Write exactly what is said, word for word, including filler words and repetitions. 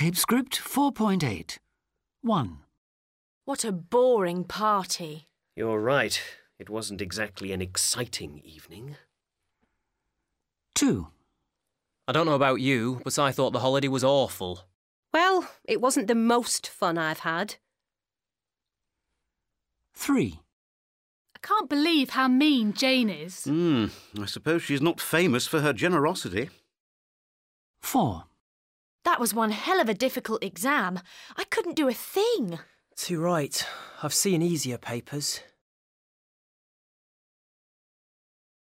Tape script four point eight. one. What a boring party. You're right. It wasn't exactly an exciting evening. two. I don't know about you, but I thought the holiday was awful. Well, it wasn't the most fun I've had. three. I can't believe how mean Jane is. Hmm, I suppose she's not famous for her generosity. four. That was one hell of a difficult exam. I couldn't do a thing. Too right. I've seen easier papers.